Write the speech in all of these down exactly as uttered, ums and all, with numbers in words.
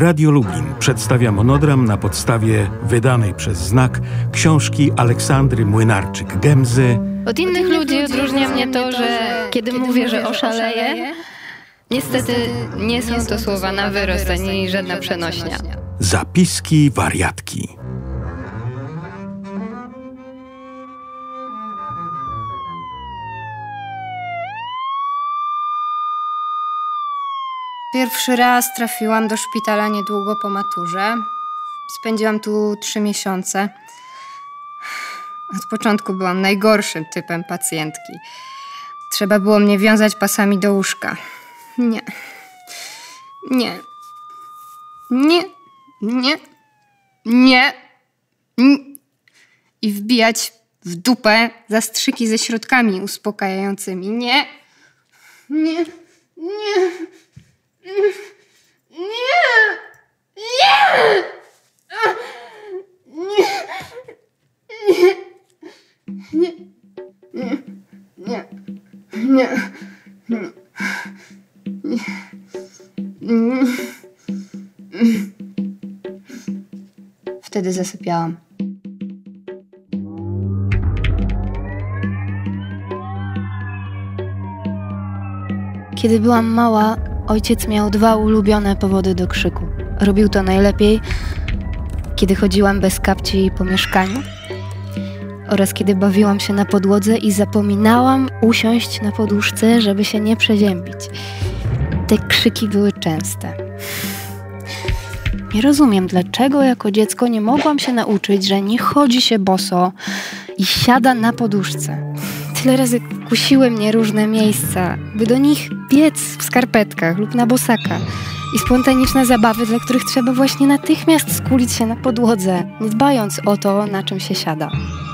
Radio Lublin przedstawia monodram na podstawie wydanej przez Znak książki Aleksandry Młynarczyk-Gemzy. Od innych ludzi odróżnia mnie to, że kiedy mówię, że oszaleję, niestety nie są to słowa na wyrost ani żadna przenośnia. Zapiski wariatki. Pierwszy raz trafiłam do szpitala niedługo po maturze. Spędziłam tu trzy miesiące. Od początku byłam najgorszym typem pacjentki. Trzeba było mnie wiązać pasami do łóżka. Nie. Nie. Nie. Nie. Nie. Nie. I wbijać w dupę zastrzyki ze środkami uspokajającymi. Nie. Nie. Nie. Nie. Nie. Nie. Nie. Nie. Nie. Nie. Nie. Wtedy zasypiałam. Kiedy byłam mała, ojciec miał dwa ulubione powody do krzyku. Robił to najlepiej, kiedy chodziłam bez kapci po mieszkaniu oraz kiedy bawiłam się na podłodze i zapominałam usiąść na poduszce, żeby się nie przeziębić. Te krzyki były częste. Nie rozumiem, dlaczego jako dziecko nie mogłam się nauczyć, że nie chodzi się boso i siada na poduszce. Tyle razy kusiły mnie różne miejsca, by do nich biec w skarpetkach lub na bosaka. I spontaniczne zabawy, dla których trzeba właśnie natychmiast skulić się na podłodze, nie dbając o to, na czym się siada.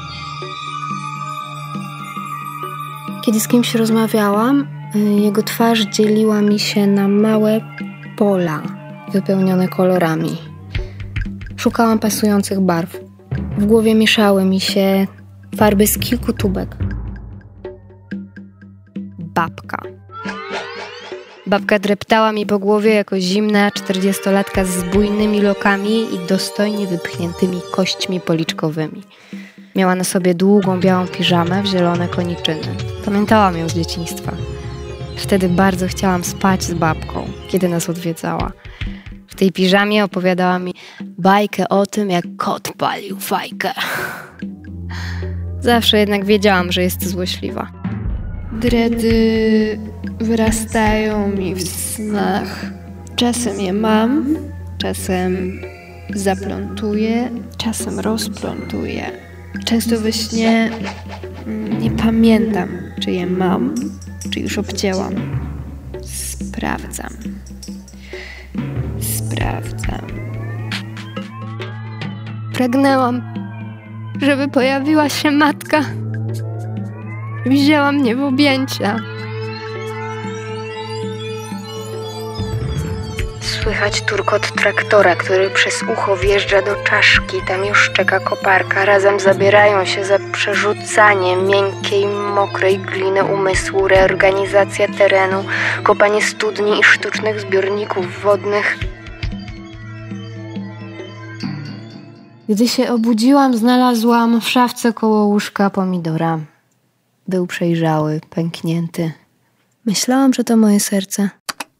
Kiedy z kimś rozmawiałam, jego twarz dzieliła mi się na małe pola wypełnione kolorami. Szukałam pasujących barw. W głowie mieszały mi się farby z kilku tubek. Babka. Babka dreptała mi po głowie jako zimna czterdziestolatka z bujnymi lokami i dostojnie wypchniętymi kośćmi policzkowymi. Miała na sobie długą białą piżamę w zielone koniczyny. Pamiętałam ją z dzieciństwa. Wtedy bardzo chciałam spać z babką, kiedy nas odwiedzała. W tej piżamie opowiadała mi bajkę o tym, jak kot palił fajkę. Zawsze jednak wiedziałam, że jest złośliwa. Dredy wyrastają mi w snach. Czasem je mam, czasem zaplątuję, czasem rozplątuję. Często we śnie nie pamiętam, czy je mam, czy już obcięłam. Sprawdzam. Sprawdzam. Pragnęłam, żeby pojawiła się matka. Wzięła mnie w objęcia. Słychać turkot traktora, który przez ucho wjeżdża do czaszki. Tam już czeka koparka. Razem zabierają się za przerzucanie miękkiej, mokrej gliny umysłu, reorganizacja terenu, kopanie studni i sztucznych zbiorników wodnych. Gdy się obudziłam, znalazłam w szafce koło łóżka pomidora. Był przejrzały, pęknięty. Myślałam, że to moje serce.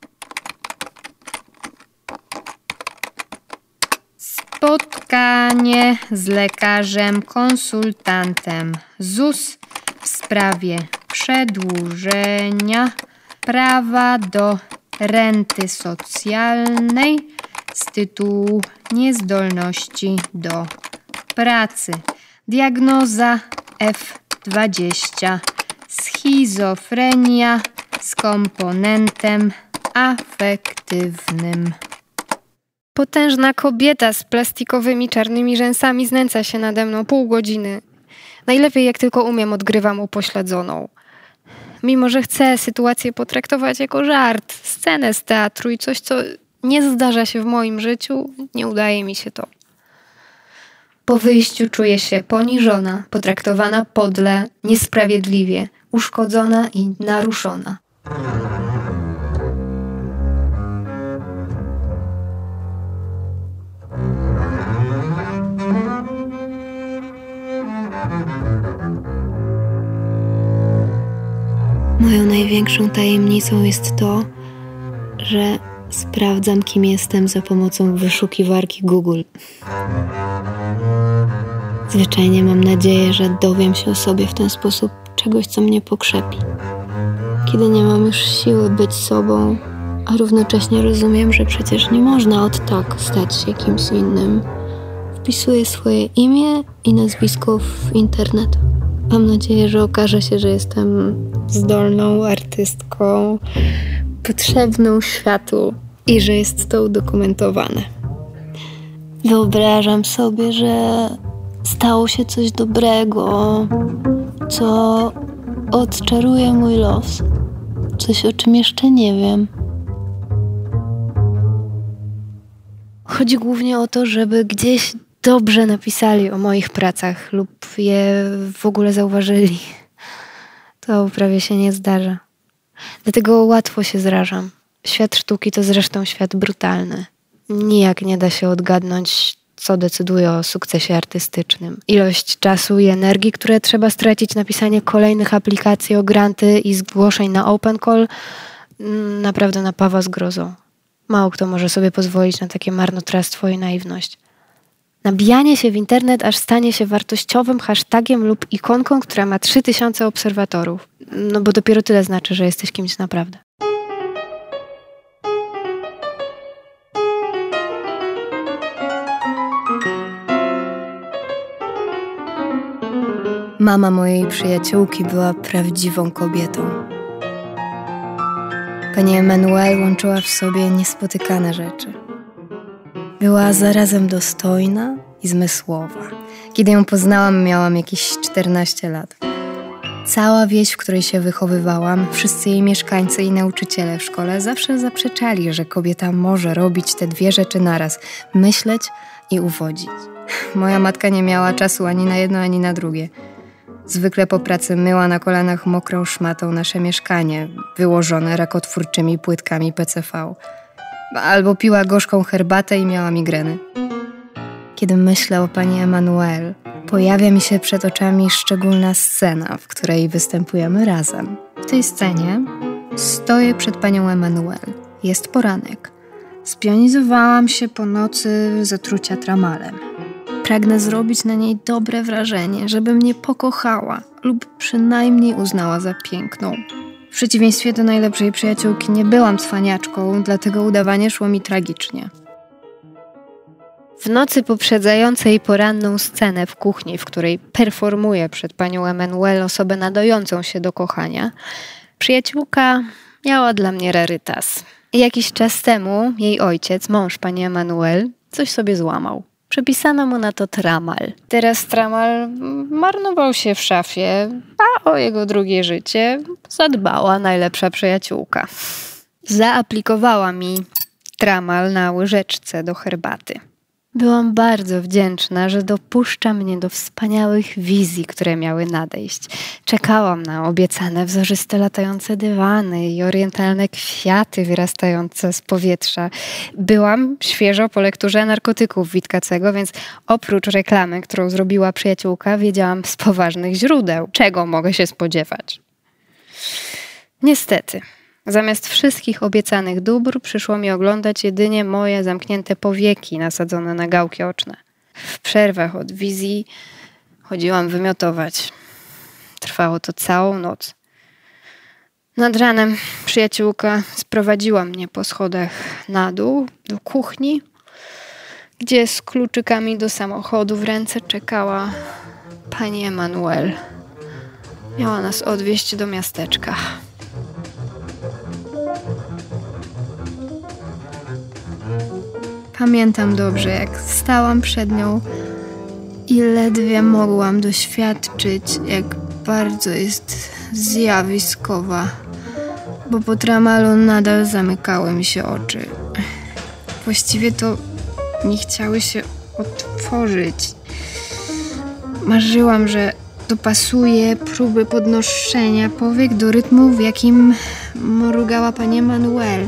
Spotkanie z lekarzem konsultantem Z U S w sprawie przedłużenia prawa do renty socjalnej z tytułu niezdolności do pracy. Diagnoza F dwadzieścia. Schizofrenia z komponentem afektywnym. Potężna kobieta z plastikowymi czarnymi rzęsami znęca się nade mną pół godziny. Najlepiej jak tylko umiem, odgrywam upośledzoną. Mimo że chcę sytuację potraktować jako żart, scenę z teatru i coś, co nie zdarza się w moim życiu, nie udaje mi się to. Po wyjściu czuję się poniżona, potraktowana podle, niesprawiedliwie, uszkodzona i naruszona. Moją największą tajemnicą jest to, że sprawdzam, kim jestem za pomocą wyszukiwarki Google. Zwyczajnie mam nadzieję, że dowiem się o sobie w ten sposób czegoś, co mnie pokrzepi. Kiedy nie mam już siły być sobą, a równocześnie rozumiem, że przecież nie można od tak stać się kimś innym, wpisuję swoje imię i nazwisko w internet. Mam nadzieję, że okaże się, że jestem zdolną artystką, potrzebną światu i że jest to udokumentowane. Wyobrażam sobie, że stało się coś dobrego, co odczaruje mój los. Coś, o czym jeszcze nie wiem. Chodzi głównie o to, żeby gdzieś dobrze napisali o moich pracach lub je w ogóle zauważyli. To prawie się nie zdarza. Dlatego łatwo się zrażam. Świat sztuki to zresztą świat brutalny. Nijak nie da się odgadnąć, co decyduje o sukcesie artystycznym. Ilość czasu i energii, które trzeba stracić na pisanie kolejnych aplikacji o granty i zgłoszeń na open call, naprawdę napawa zgrozą. Mało kto może sobie pozwolić na takie marnotrawstwo i naiwność. Nabijanie się w internet aż stanie się wartościowym hashtagiem lub ikonką, która ma trzy tysiące obserwatorów. No bo dopiero tyle znaczy, że jesteś kimś naprawdę. Mama mojej przyjaciółki była prawdziwą kobietą. Pani Emanuel łączyła w sobie niespotykane rzeczy. Była zarazem dostojna i zmysłowa. Kiedy ją poznałam, miałam jakieś czternaście lat. Cała wieś, w której się wychowywałam, wszyscy jej mieszkańcy i nauczyciele w szkole zawsze zaprzeczali, że kobieta może robić te dwie rzeczy naraz – myśleć i uwodzić. Moja matka nie miała czasu ani na jedno, ani na drugie. Zwykle po pracy myła na kolanach mokrą szmatą nasze mieszkanie, wyłożone rakotwórczymi płytkami P C V. Albo piła gorzką herbatę i miała migreny. Kiedy myślę o pani Emanuel, pojawia mi się przed oczami szczególna scena, w której występujemy razem. W tej scenie stoję przed panią Emanuel. Jest poranek. Spionizowałam się po nocy zatrucia tramalem. Pragnę zrobić na niej dobre wrażenie, żeby mnie pokochała lub przynajmniej uznała za piękną. W przeciwieństwie do najlepszej przyjaciółki nie byłam cwaniaczką, dlatego udawanie szło mi tragicznie. W nocy poprzedzającej poranną scenę w kuchni, w której performuję przed panią Emanuel osobę nadającą się do kochania, przyjaciółka miała dla mnie rarytas. Jakiś czas temu jej ojciec, mąż pani Emanuel, coś sobie złamał. Przepisano mu na to tramal. Teraz tramal marnował się w szafie, a o jego drugie życie zadbała najlepsza przyjaciółka. Zaaplikowała mi tramal na łyżeczce do herbaty. Byłam bardzo wdzięczna, że dopuszcza mnie do wspaniałych wizji, które miały nadejść. Czekałam na obiecane wzorzyste latające dywany i orientalne kwiaty wyrastające z powietrza. Byłam świeżo po lekturze Narkotyków Witkacego, więc oprócz reklamy, którą zrobiła przyjaciółka, wiedziałam z poważnych źródeł, czego mogę się spodziewać. Niestety. Zamiast wszystkich obiecanych dóbr przyszło mi oglądać jedynie moje zamknięte powieki nasadzone na gałki oczne. W przerwach od wizji chodziłam wymiotować. Trwało to całą noc. Nad ranem przyjaciółka sprowadziła mnie po schodach na dół, do kuchni, gdzie z kluczykami do samochodu w ręce czekała pani Emanuel. Miała nas odwieźć do miasteczka. Pamiętam dobrze, jak stałam przed nią i ledwie mogłam doświadczyć, jak bardzo jest zjawiskowa, bo po tramalu nadal zamykały mi się oczy. Właściwie to nie chciały się otworzyć. Marzyłam, że dopasuję próby podnoszenia powiek do rytmu, w jakim mrugała pani Emanuel.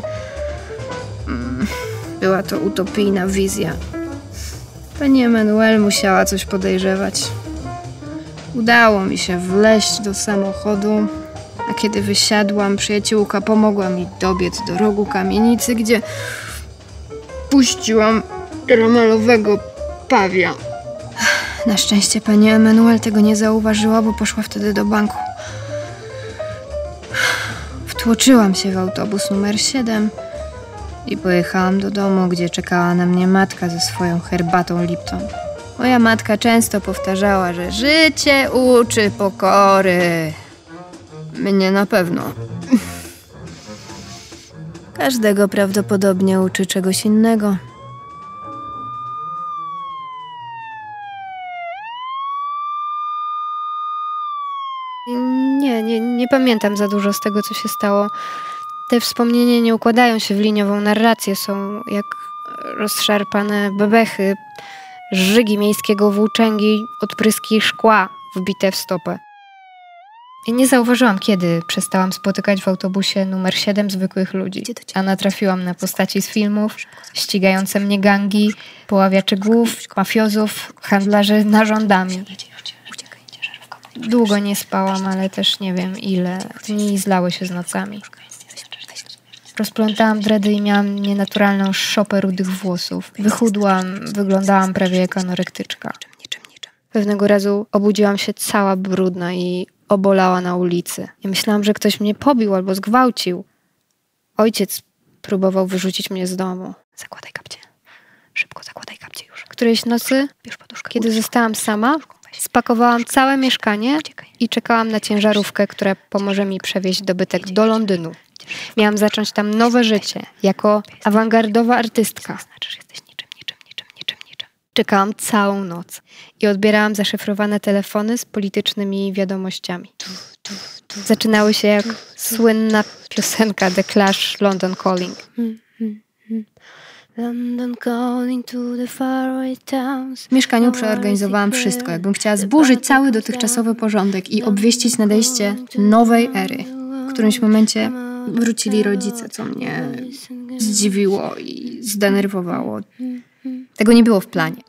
Była to utopijna wizja. Pani Emanuel musiała coś podejrzewać. Udało mi się wleźć do samochodu, A kiedy wysiadłam, przyjaciółka pomogła mi dobiec do rogu kamienicy, gdzie puściłam ramelowego pawia. Na szczęście pani Emanuel tego nie zauważyła, bo poszła wtedy do banku. Wtłoczyłam się w autobus numer siedem i pojechałam do domu, gdzie czekała na mnie matka ze swoją herbatą Lipton. Moja matka często powtarzała, że życie uczy pokory. Mnie na pewno. Każdego prawdopodobnie uczy czegoś innego. Nie, nie, nie pamiętam za dużo z tego, co się stało. Te wspomnienia nie układają się w liniową narrację. Są jak rozszarpane bebechy, żygi miejskiego włóczęgi, odpryski szkła wbite w stopę. I nie zauważyłam, kiedy przestałam spotykać w autobusie numer siedem zwykłych ludzi, a natrafiłam na postaci z filmów, ścigające mnie gangi, poławiaczy głów, mafiozów, handlarzy narządami. Długo nie spałam, ale też nie wiem ile. Dni zlały się z nocami. Rozplątałam dredy i miałam nienaturalną szopę rudych włosów. Wychudłam, wyglądałam prawie jak anorektyczka. Pewnego razu obudziłam się cała brudna i obolała na ulicy. I myślałam, że ktoś mnie pobił albo zgwałcił. Ojciec próbował wyrzucić mnie z domu. Zakładaj kapcie. Szybko zakładaj kapcie już. Którejś nocy, kiedy zostałam sama, spakowałam całe mieszkanie i czekałam na ciężarówkę, która pomoże mi przewieźć dobytek do Londynu. Miałam zacząć tam nowe życie, jako awangardowa artystka. Czekałam całą noc i odbierałam zaszyfrowane telefony z politycznymi wiadomościami. Zaczynały się jak słynna piosenka The Clash, London Calling. London calling to the faraway towns. W mieszkaniu przeorganizowałam wszystko, jakbym chciała zburzyć cały dotychczasowy porządek i obwieścić nadejście nowej ery. W którymś momencie wrócili rodzice, co mnie zdziwiło i zdenerwowało. Tego nie było w planie.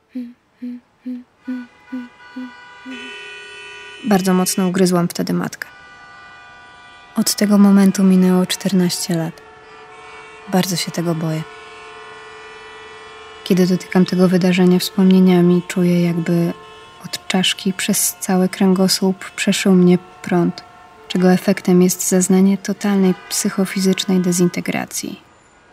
Bardzo mocno ugryzłam wtedy matkę. Od tego momentu minęło czternaście lat. Bardzo się tego boję. Kiedy dotykam tego wydarzenia wspomnieniami, czuję, jakby od czaszki przez cały kręgosłup przeszył mnie prąd, czego efektem jest zaznanie totalnej psychofizycznej dezintegracji.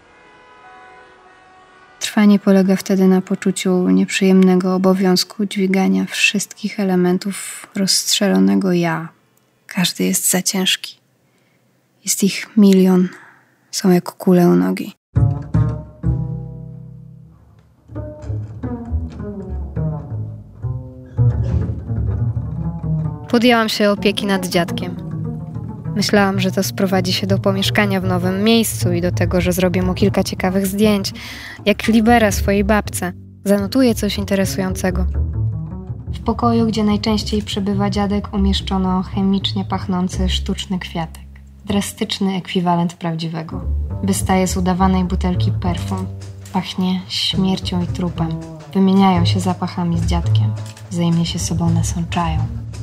Trwanie polega wtedy na poczuciu nieprzyjemnego obowiązku dźwigania wszystkich elementów rozstrzelonego ja. Każdy jest za ciężki. Jest ich milion. Są jak kule u nogi. Podjęłam się opieki nad dziadkiem. Myślałam, że to sprowadzi się do pomieszkania w nowym miejscu i do tego, że zrobię mu kilka ciekawych zdjęć, jak Libera swojej babce. Zanotuję coś interesującego. W pokoju, gdzie najczęściej przebywa dziadek, umieszczono chemicznie pachnący sztuczny kwiatek. Drastyczny ekwiwalent prawdziwego. Wystaje z udawanej butelki perfum. Pachnie śmiercią i trupem. Wymieniają się zapachami z dziadkiem. Wzajemnie się sobą nasączają.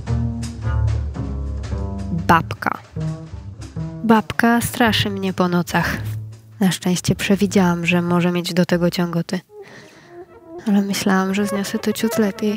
Babka. Babka straszy mnie po nocach. Na szczęście przewidziałam, że może mieć do tego ciągoty. Ale myślałam, że zniosę to ciut lepiej.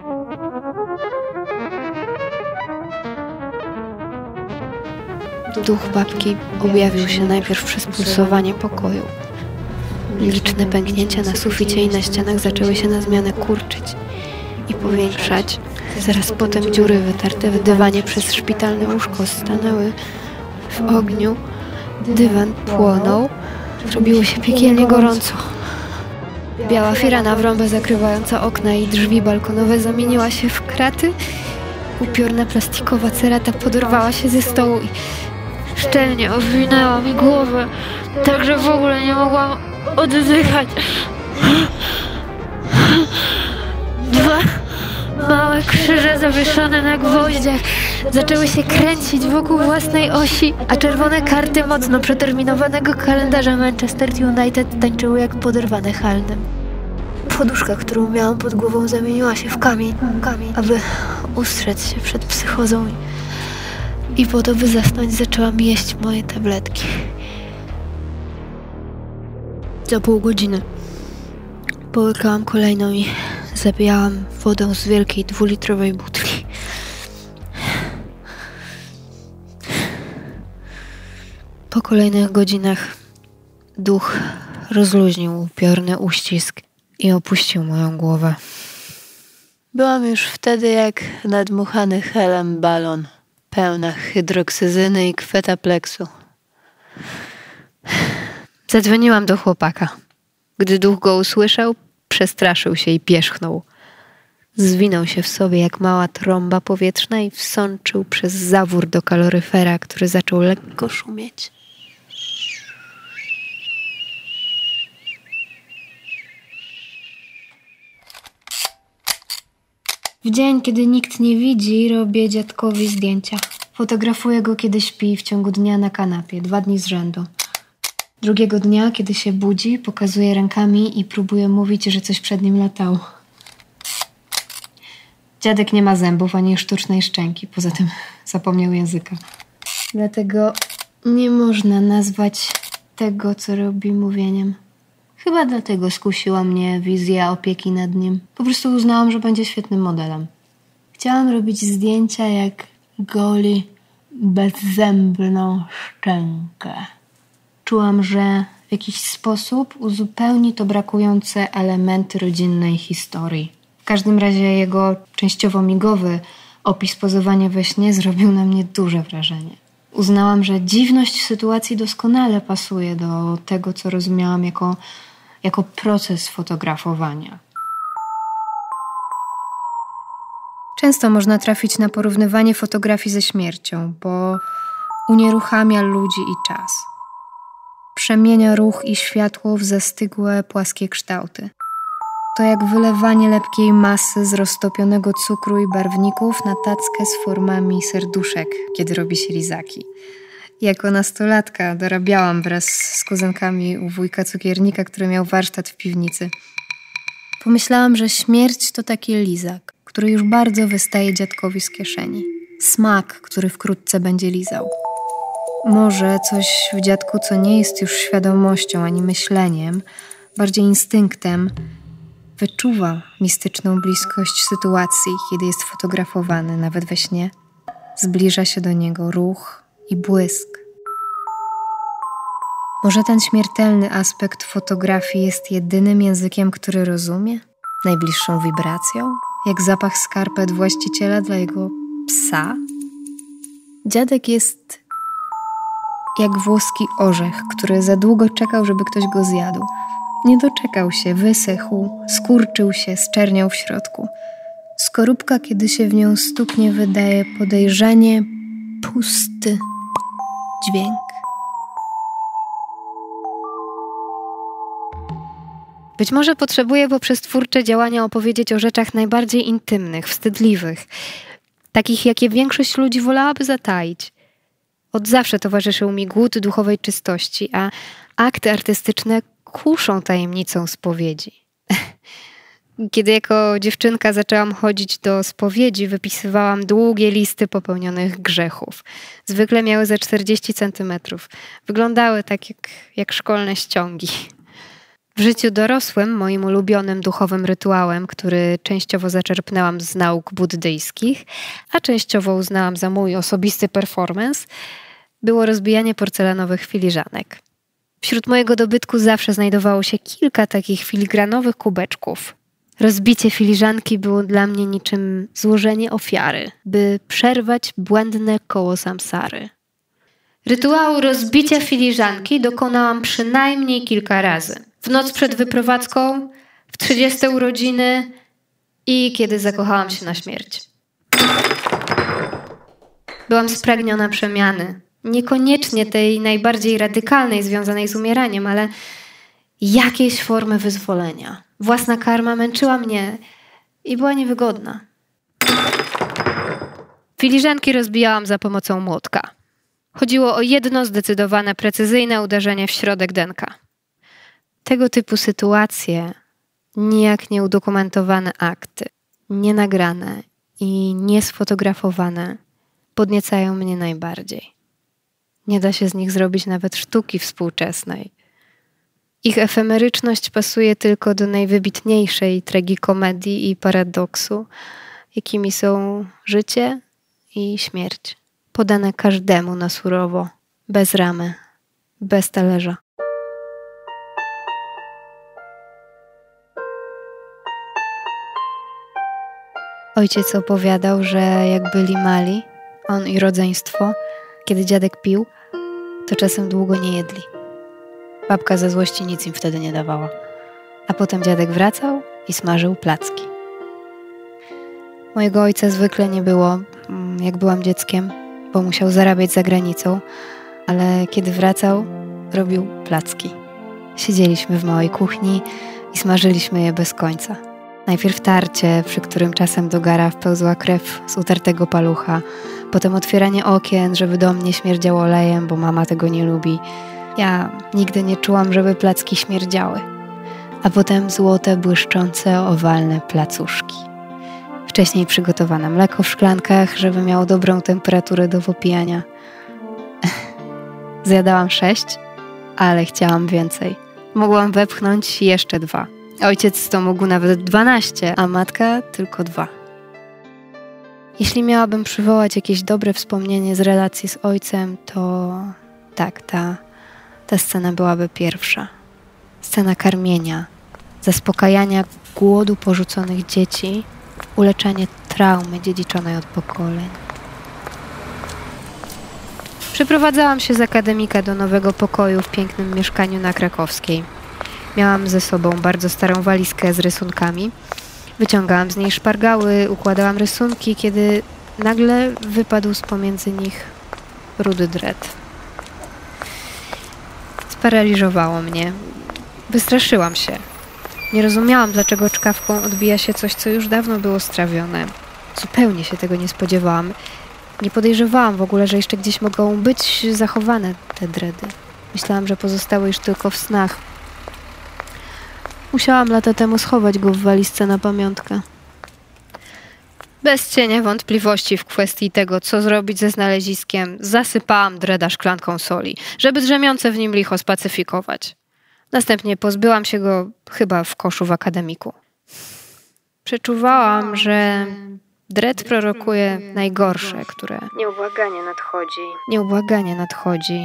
Duch babki objawił się najpierw przez pulsowanie pokoju. Liczne pęknięcia na suficie i na ścianach zaczęły się na zmianę kurczyć i powiększać. Zaraz potem dziury wytarte w dywanie przez szpitalne łóżko stanęły w ogniu. Dywan płonął. Zrobiło się piekielnie gorąco. Biała firana w rąbę zakrywająca okna i drzwi balkonowe zamieniła się w kraty. Upiorna plastikowa cerata podorwała się ze stołu i szczelnie owinęła mi głowę, tak że w ogóle nie mogłam oddychać. Dwa małe krzyże zawieszone na gwoździach zaczęły się kręcić wokół własnej osi, a czerwone karty mocno przeterminowanego kalendarza Manchester United tańczyły jak poderwane halnem. Poduszka, którą miałam pod głową, zamieniła się w kamień, kamień, aby ustrzec się przed psychozą i I po to, by zasnąć, zaczęłam jeść moje tabletki. Za pół godziny połykałam kolejną i zabijałam wodą z wielkiej dwulitrowej butli. Po kolejnych godzinach duch rozluźnił upiorny uścisk i opuścił moją głowę. Byłam już wtedy jak nadmuchany helem balon, pełna hydroksyzyny i kwetapleksu. Zadzwoniłam do chłopaka. Gdy duch go usłyszał, przestraszył się i pierzchnął. Zwinął się w sobie jak mała trąba powietrzna i wsączył przez zawór do kaloryfera, który zaczął lekko szumieć. W dzień, kiedy nikt nie widzi, robię dziadkowi zdjęcia. Fotografuję go, kiedy śpi, w ciągu dnia na kanapie, dwa dni z rzędu. Drugiego dnia, kiedy się budzi, pokazuję rękami i próbuję mówić, że coś przed nim latało. Dziadek nie ma zębów ani sztucznej szczęki, poza tym zapomniał języka. Dlatego nie można nazwać tego, co robi, mówieniem. Chyba dlatego skusiła mnie wizja opieki nad nim. Po prostu uznałam, że będzie świetnym modelem. Chciałam robić zdjęcia jak Goli bezzębną szczękę. Czułam, że w jakiś sposób uzupełni to brakujące elementy rodzinnej historii. W każdym razie jego częściowo migowy opis pozowania we śnie zrobił na mnie duże wrażenie. Uznałam, że dziwność sytuacji doskonale pasuje do tego, co rozumiałam jako, jako proces fotografowania. Często można trafić na porównywanie fotografii ze śmiercią, bo unieruchamia ludzi i czas. Przemienia ruch i światło w zastygłe, płaskie kształty. To jak wylewanie lepkiej masy z roztopionego cukru i barwników na tackę z formami serduszek, kiedy robi się lizaki. Jako nastolatka dorabiałam wraz z kuzynkami u wujka cukiernika, który miał warsztat w piwnicy. Pomyślałam, że śmierć to taki lizak, który już bardzo wystaje dziadkowi z kieszeni. Smak, który wkrótce będzie lizał. Może coś w dziadku, co nie jest już świadomością ani myśleniem, bardziej instynktem, wyczuwa mistyczną bliskość sytuacji, kiedy jest fotografowany, nawet we śnie. Zbliża się do niego ruch i błysk. Może ten śmiertelny aspekt fotografii jest jedynym językiem, który rozumie? Najbliższą wibracją? Jak zapach skarpet właściciela dla jego psa? Dziadek jest jak włoski orzech, który za długo czekał, żeby ktoś go zjadł. Nie doczekał się, wysechł, skurczył się, zczerniał w środku. Skorupka, kiedy się w nią stuknie, wydaje podejrzanie pusty dźwięk. Być może potrzebuję poprzez twórcze działania opowiedzieć o rzeczach najbardziej intymnych, wstydliwych, takich, jakie większość ludzi wolałaby zataić. Od zawsze towarzyszył mi głód duchowej czystości, a akty artystyczne kuszą tajemnicą spowiedzi. Kiedy jako dziewczynka zaczęłam chodzić do spowiedzi, wypisywałam długie listy popełnionych grzechów. Zwykle miały ze czterdzieści centymetrów. Wyglądały tak jak, jak szkolne ściągi. W życiu dorosłym moim ulubionym duchowym rytuałem, który częściowo zaczerpnęłam z nauk buddyjskich, a częściowo uznałam za mój osobisty performance, było rozbijanie porcelanowych filiżanek. Wśród mojego dobytku zawsze znajdowało się kilka takich filigranowych kubeczków. Rozbicie filiżanki było dla mnie niczym złożenie ofiary, by przerwać błędne koło samsary. Rytuału rozbicia filiżanki dokonałam przynajmniej kilka razy. W noc przed wyprowadzką, w trzydzieste urodziny i kiedy zakochałam się na śmierć. Byłam spragniona przemiany. Niekoniecznie tej najbardziej radykalnej, związanej z umieraniem, ale jakiejś formy wyzwolenia. Własna karma męczyła mnie i była niewygodna. Filiżanki rozbijałam za pomocą młotka. Chodziło o jedno zdecydowane, precyzyjne uderzenie w środek denka. Tego typu sytuacje, nijak nieudokumentowane akty, nienagrane i niesfotografowane, podniecają mnie najbardziej. Nie da się z nich zrobić nawet sztuki współczesnej. Ich efemeryczność pasuje tylko do najwybitniejszej tragikomedii i paradoksu, jakimi są życie i śmierć, podane każdemu na surowo, bez ramy, bez talerza. Ojciec opowiadał, że jak byli mali, on i rodzeństwo, kiedy dziadek pił, to czasem długo nie jedli. Babka ze złości nic im wtedy nie dawała. A potem dziadek wracał i smażył placki. Mojego ojca zwykle nie było, jak byłam dzieckiem, bo musiał zarabiać za granicą, ale kiedy wracał, robił placki. Siedzieliśmy w małej kuchni i smażyliśmy je bez końca. Najpierw tarcie, przy którym czasem do gara wpełzła krew z utartego palucha, potem otwieranie okien, żeby dom nie śmierdział olejem, bo mama tego nie lubi. Ja nigdy nie czułam, żeby placki śmierdziały. A potem złote, błyszczące, owalne placuszki. Wcześniej przygotowane mleko w szklankach, żeby miało dobrą temperaturę do popijania. Zjadałam sześć, ale chciałam więcej. Mogłam wepchnąć jeszcze dwa. Ojciec to mógł nawet dwanaście, a matka tylko dwa. Jeśli miałabym przywołać jakieś dobre wspomnienie z relacji z ojcem, to tak, ta, ta scena byłaby pierwsza. Scena karmienia, zaspokajania głodu porzuconych dzieci, uleczenie traumy dziedziczonej od pokoleń. Przeprowadzałam się z akademika do nowego pokoju w pięknym mieszkaniu na Krakowskiej. Miałam ze sobą bardzo starą walizkę z rysunkami. Wyciągałam z niej szpargały, układałam rysunki, kiedy nagle wypadł z pomiędzy nich rudy dret. Sparaliżowało mnie. Wystraszyłam się. Nie rozumiałam, dlaczego czkawką odbija się coś, co już dawno było strawione. Zupełnie się tego nie spodziewałam. Nie podejrzewałam w ogóle, że jeszcze gdzieś mogą być zachowane te dredy. Myślałam, że pozostały już tylko w snach. Musiałam lata temu schować go w walizce na pamiątkę. Bez cienia wątpliwości w kwestii tego, co zrobić ze znaleziskiem, zasypałam dreda szklanką soli, żeby drzemiące w nim licho spacyfikować. Następnie pozbyłam się go chyba w koszu w akademiku. Przeczuwałam, że dred prorokuje najgorsze, które Nieubłaganie nadchodzi. nieubłaganie nadchodzi.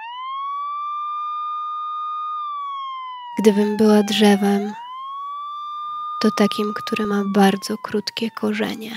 Gdybym była drzewem, to takim, które ma bardzo krótkie korzenie.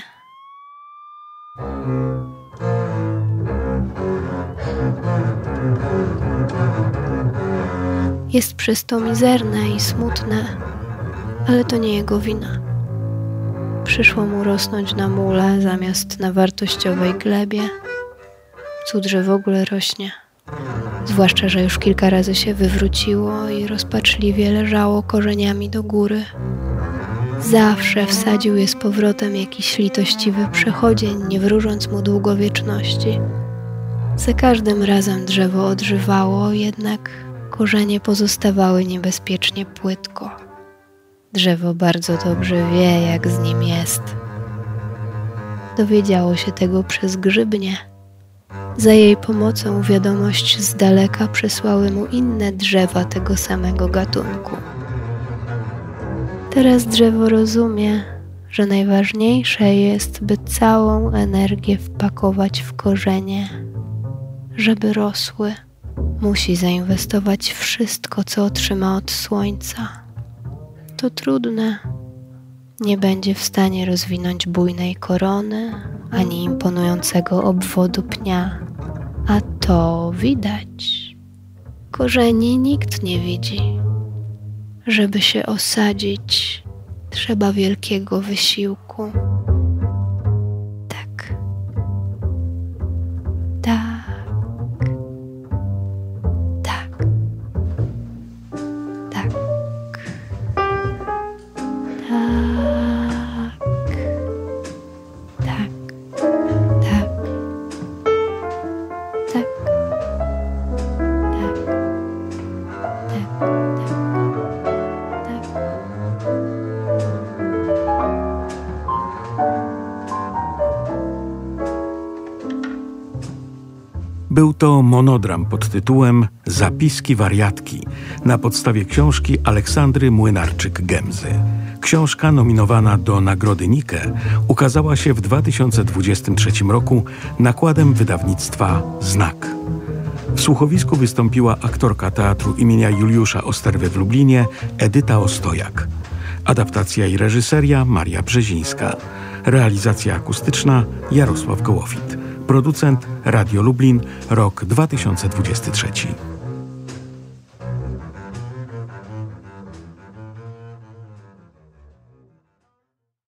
Jest przez to mizerne i smutne, ale to nie jego wina. Przyszło mu rosnąć na mule zamiast na wartościowej glebie. Cudze w ogóle rośnie. Zwłaszcza, że już kilka razy się wywróciło i rozpaczliwie leżało korzeniami do góry. Zawsze wsadził je z powrotem jakiś litościwy przechodzień, nie wróżąc mu długowieczności. Za każdym razem drzewo odżywało, jednak korzenie pozostawały niebezpiecznie płytko. Drzewo bardzo dobrze wie, jak z nim jest. Dowiedziało się tego przez grzybnię. Za jej pomocą wiadomość z daleka przesłały mu inne drzewa tego samego gatunku. Teraz drzewo rozumie, że najważniejsze jest, by całą energię wpakować w korzenie, żeby rosły. Musi zainwestować wszystko, co otrzyma od słońca. To trudne. Nie będzie w stanie rozwinąć bujnej korony, ani imponującego obwodu pnia. A to widać. Korzeni nikt nie widzi. Żeby się osadzić, trzeba wielkiego wysiłku. Tak. Tak. Tak. Tak. Tak. Tak. Tak. Tak. Tak. Tak. Był to monodram pod tytułem Zapiski wariatki na podstawie książki Aleksandry Młynarczyk-Gemzy. Książka nominowana do Nagrody Nike ukazała się w dwa tysiące dwudziestym trzecim roku nakładem wydawnictwa Znak. W słuchowisku wystąpiła aktorka teatru imienia Juliusza Osterwy w Lublinie Edyta Ostojak. Adaptacja i reżyseria Maria Brzezińska. Realizacja akustyczna Jarosław Gołowit. Producent Radio Lublin, rok dwa tysiące dwudziesty trzeci.